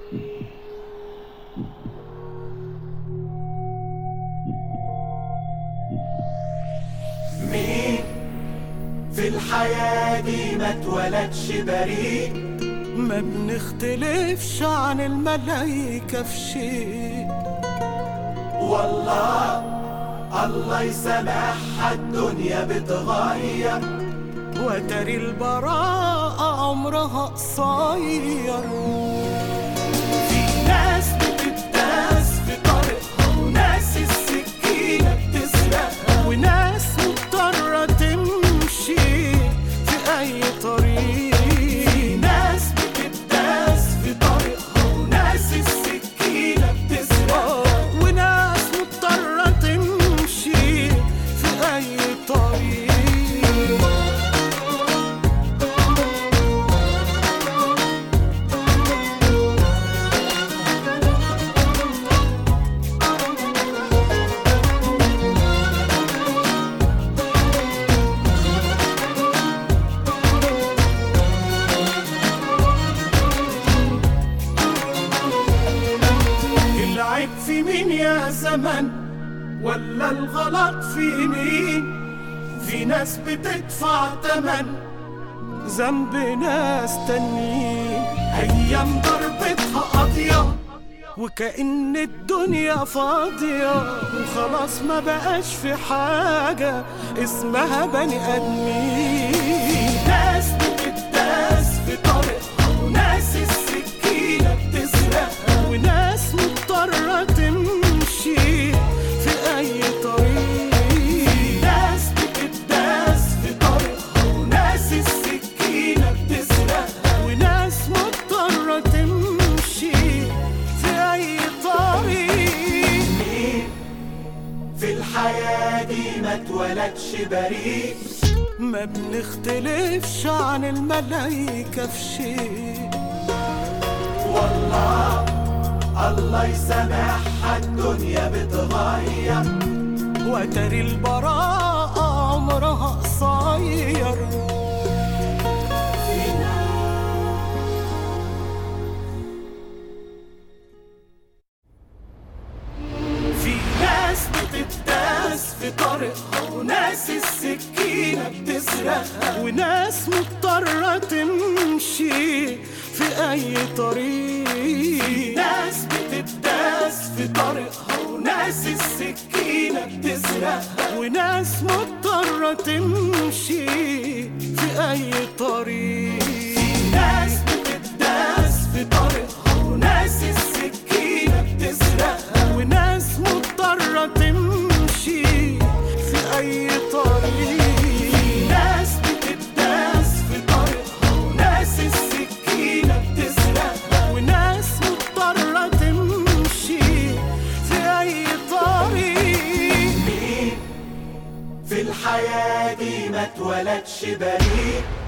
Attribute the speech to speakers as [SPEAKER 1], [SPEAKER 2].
[SPEAKER 1] مين في الحياة دي ما اتولدش بريء؟
[SPEAKER 2] ما بنختلفش عن الملايكة في شيء.
[SPEAKER 1] والله الله يسامحها الدنيا بتغير،
[SPEAKER 2] وتري البراءة عمرها قصير.
[SPEAKER 1] في ناس بتداس في طريقها، وناس السكينة بتسرقها،
[SPEAKER 2] وناس مضطرة تمشي في أي طريق.
[SPEAKER 1] في ناس بتداس في طريقها، وناس السكينة بتسرقها،
[SPEAKER 2] وناس مضطرة تمشي في أي طريق. العيب في مين يا زمن، ولا الغلط في مين؟ في ناس بتدفع تمن ذنب ناس تانيين. أيام ضربتها قاضية وكأن الدنيا فاضية، وخلاص ما بقاش في حاجة اسمها بني آدمين.
[SPEAKER 1] ناس بتداس في طريقها، وناس السكينة بتسرقها،
[SPEAKER 2] وناس مضطرة تمشي في أي طريق.
[SPEAKER 1] في ناس بتداس في طريقها، وناس السكينة بتسرقها،
[SPEAKER 2] وناس مضطرة تمشي في أي طريق.
[SPEAKER 1] مين في الحياة دي ما اتولدش بريء؟
[SPEAKER 2] ما بنختلفش عن الملايكة في شيء.
[SPEAKER 1] والله الله يسامحها الدنيا بتغير،
[SPEAKER 2] وتري البراءة عمرها قصير.
[SPEAKER 1] في ناس بتداس في طريقها، وناس السكينة بتسرقها،
[SPEAKER 2] وناس مضطرة تمشي في أي طريق.
[SPEAKER 1] في ناس بتداس في طريقها، وناس السكينة بتسرقها،
[SPEAKER 2] وناس مضطرة تمشي في أي طريق.
[SPEAKER 1] في ناس بتداس في طريقها، وناس السكينة بتسرقها،
[SPEAKER 2] وناس مضطرة تمشي في أي طريق.
[SPEAKER 1] في ناس بتداس في طريقها، وناس السكينة بتسرقها،
[SPEAKER 2] وناس مضطرة تمشي في أي طريق.
[SPEAKER 1] مين في الحياة دي ما اتولدش بريء؟